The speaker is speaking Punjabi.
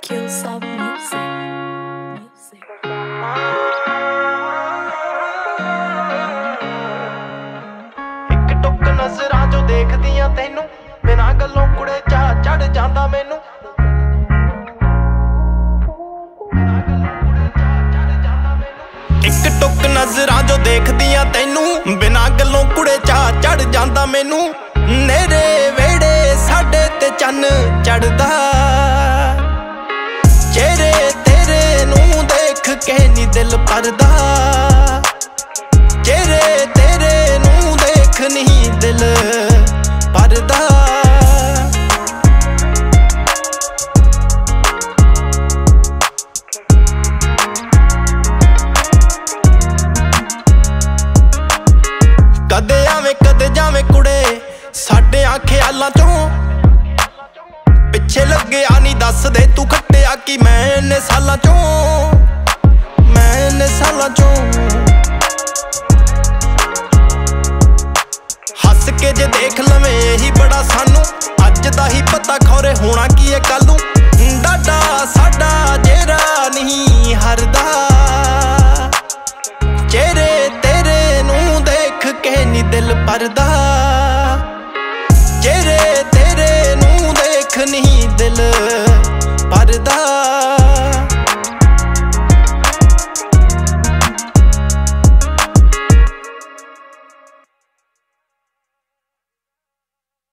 Skills of music. ਇੱਕ ਟੁੱਕ ਨਜ਼ਰਾਂ ਚੋਂ ਦੇਖਦੀਆਂ ਤੈਨੂੰ ਬਿਨਾਂ ਗੱਲੋਂ ਕੁੜੇ ਚਾਹ ਚੜ ਜਾਂਦਾ ਮੈਨੂੰ ਇੱਕ ਟੁੱਕ ਨਜ਼ਰਾਂ ਚੋਂ ਦੇਖਦੀਆਂ ਤੈਨੂੰ ਬਿਨਾਂ ਗੱਲੋਂ ਕੁੜੇ ਚਾਹ ਚੜ ਜਾਂਦਾ ਮੈਨੂੰ ਨੇਰੇ ਵੇੜੇ ਸਾਡੇ ਤੇ ਚੰਨ ਚੜਦਾ ਚਿਹਰੇ ਤੇਰੇ ਨੂੰ ਦੇਖ ਕੇ ਨੀ ਦਿਲ ਭਰਦਾ ਚਿਹਰੇ ਤੇਰੇ ਨੂੰ ਦੇਖ ਨਹੀਂ ਦਿਲ ਭਰਦਾ ਕਦੇ ਆਵੇਂ ਕਦੇ ਜਾਵੇਂ ਕੁੜੇ ਸਾਡਿਆਂ ਖਿਆਲਾਂ ਚੋਂ ਪਿੱਛੇ ਲੱਗਿਆ ਨਹੀਂ ਦੱਸਦੇ ਤੂੰ ਖੱਟਿਆ ਕਿ ਮੈਂ ਇੰਨੇ ਸਾਲਾਂ ਚੋਂ ਹੱਸ ਕੇ ਜੇ ਦੇਖ ਲਵੇਂ ਇਹੀ ਬੜਾ ਸਾਨੂੰ ਅੱਜ ਦਾ ਹੀ ਪਤਾ ਖੌਰੇ ਹੋਣਾ ਕੀ ਹੈ ਕੱਲ ਨੂੰ ਡਾਡਾ ਸਾਡਾ ਜਿਹੜਾ ਨਹੀਂ ਹਰਦਾ ਚਿਹਰੇ ਤੇਰੇ ਨੂੰ ਦੇਖ ਕੇ ਨੀ ਦਿਲ ਭਰਦਾ ਚਿਹਰੇ ਤੇਰੇ ਨੂੰ ਦੇਖ ਨਹੀਂ ਦਿਲ